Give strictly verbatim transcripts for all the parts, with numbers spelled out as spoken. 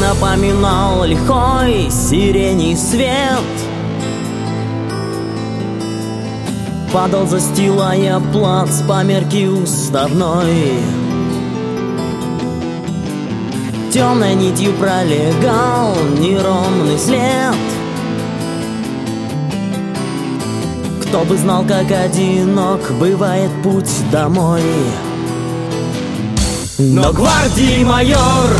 напоминал лихой сиреней свет. Падал, застилая плац по мерке уставной. Темной нитью пролегал неровный след. Кто бы знал, как одинок бывает путь домой. Но гвардии майор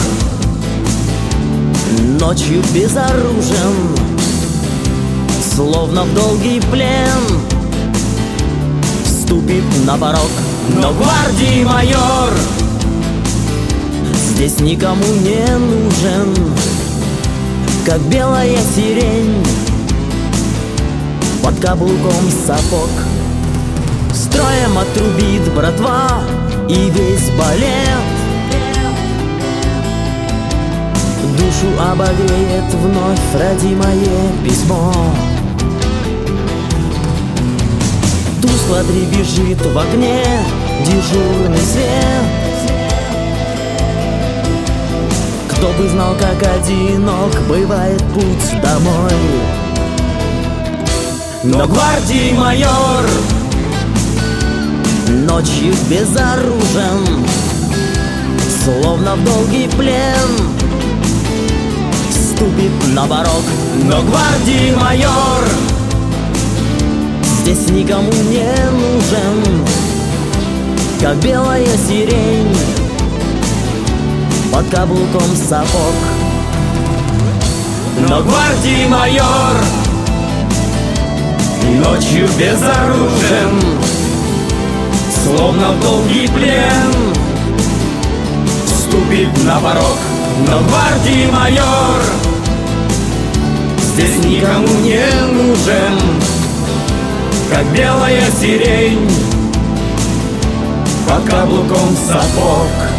ночью безоружен, словно в долгий плен вступит на порог. Но гвардии майор здесь никому не нужен, как белая сирень под каблуком сапог. Строем отрубит братва и весь балет, душу обогреет вновь родимое письмо. Тускло дребезжит в окне дежурный свет. Кто бы знал, как одинок бывает путь домой. Но гвардии майор ночью безоружен, словно в долгий плен вступит на порог. Но гвардии майор здесь никому не нужен, как белая сирень под каблуком сапог. Но гвардии майор ночью безоружен, словно в долгий плен вступит на порог. Но гвардии майор здесь никому не нужен, как белая сирень под каблуком сапог.